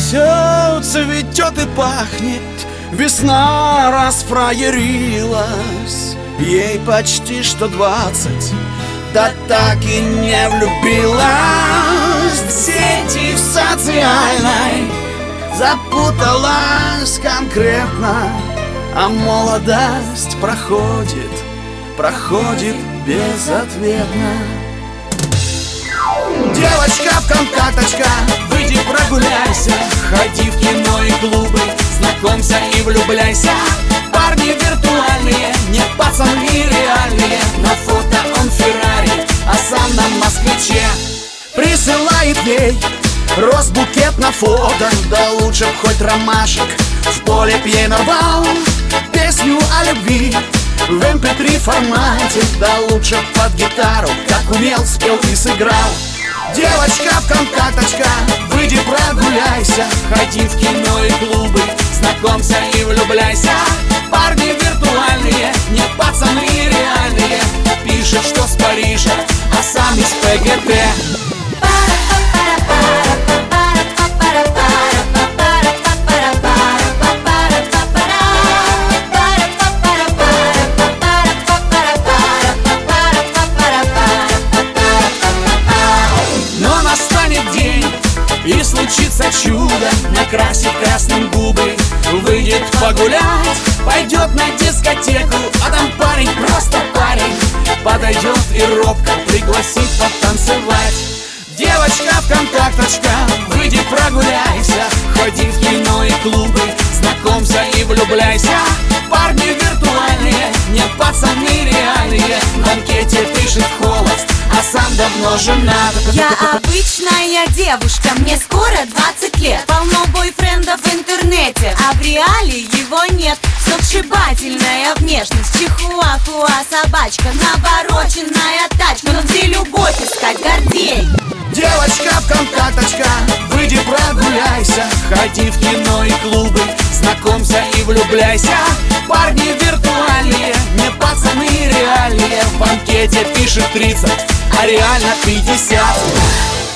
Все цветет и пахнет, весна расфраерилась. Ей почти что 20, да так и не влюбилась. В сети в социальной запуталась конкретно, а молодость проходит безответно. Девочка, вконтакточка, выйди прогуляйся, ходи в кино и клубы, знакомься и влюбляйся. Парни виртуальные, не пацаны реальные. На фото он Феррари, а сам на москвиче. Присылает ей росбукет на фото, да лучше б хоть ромашек в поле б ей нарвал. Песню о любви в MP3 формате, да лучше б под гитару, как умел, спел и сыграл. Девочка, вконтакточка, выйди прогуляйся, ходи в кино и клубы, знакомься и влюбляйся. Парни виртуальные, не пацаны реальные. Пишет, что с Парижа, а сам из ПГТ. И случится чудо, накрасит красным губы, выйдет погулять, пойдет на дискотеку, а там парень, просто парень, подойдет и робко пригласит потанцевать. Девочка, вконтакточка, выйди прогуляйся, ходи в кино и клубы, знакомься и влюбляйся. Парни виртуальные, не пацаны реальные. В анкете пишет холост, а сам давно женат. Я обычная девушка, мне скоро 20 лет. Полно бойфрендов в интернете, а в реале его нет. Сногсшибательная внешность, чихуахуа собачка, навороченная тачка. Но где любовь искать, Гордей? Девочка, вконтакточка, выйди прогуляйся, ходи в кино и клубы, знакомься и влюбляйся. Парни виртуальные, не пацаны реальные. В анкете пишет 30, а реально 50.